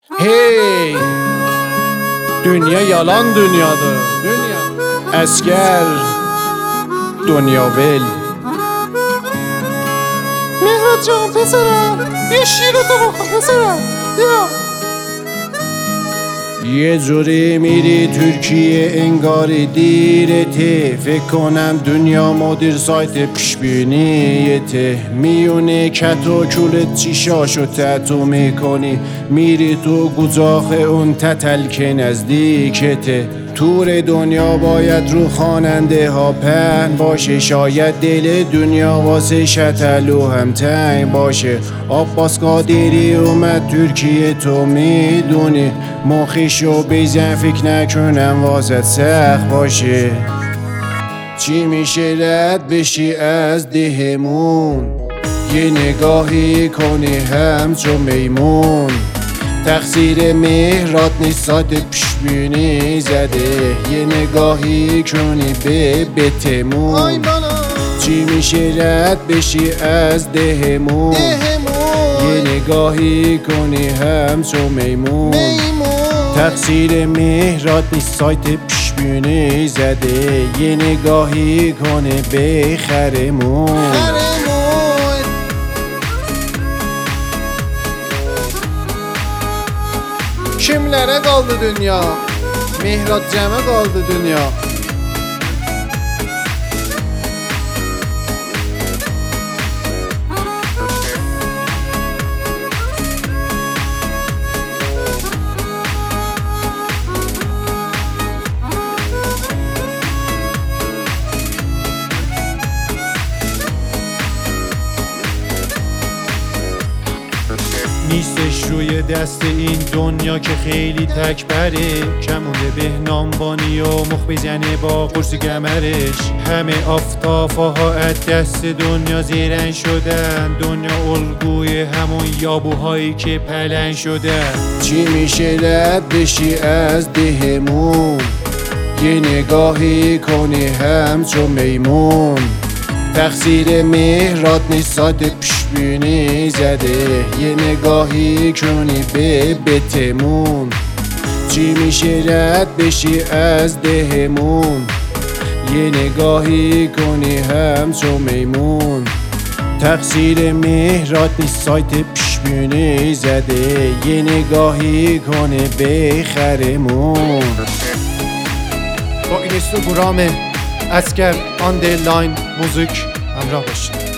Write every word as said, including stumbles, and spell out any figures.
Hey, dünya yalan dünyadır. Dünya asker, dünya vel. مهراد جان پسرم یه شیر تو بخور پسرم بیا. یه جوری میری ترکیه انگاری دیرته، فکر کنم دنیا مدیر سایت پیشبینیته. میونه کت و کولت چیشاشو تتو میکنی، میری تو گوزاخ اون تتل که نزدیکته. تور دنیا باید رو خواننده ها پهن باشه، شاید دل دنیا واسه شتلو هم تنگ باشه. عباس قادری اومد ترکیه تو میدونی، مخیشو بیزن فکر نکنم واسه سخت باشه. چی میشه رد بشی از دهمون، یه نگاهی کنی همچون میمون. تقصیر مهراد نیست سایت پیشبینی زده، یه نگاهی کنی به بتمون. چی میشه رد بشی از دهمون، یه نگاهی کنی همچون میمون. تقصیر مهراد نیست سایت پیشبینی زده، یه نگاهی کنه به خرمون. Kimlərə qaldı dünya? Mehrad cəmə qaldı dünya. نیستش روی دست این دنیا که خیلی تکبره، کمونده بهنامبانی و مخ بزنه با قرص گمرش. همه آفتافاها از دست دنیا زیرن شدن، دنیا الگوی همون یابوهایی که پلن شدن. چی میشه رد بشی از دهمون، یه نگاهی کنی همچون میمون. تقصیر مهراد نیست سایت پیشبینی زده، یه نگاهی کنی به بتمون. چی میشه رد بشی از دهمون، یه نگاهی کنی همچون میمون. تقصیر مهراد نیست سایت پیشبینی زده، یه نگاهی کنه به خرمون. با اینستاگرام اسکر آندرلاین موزیک همراه باشید.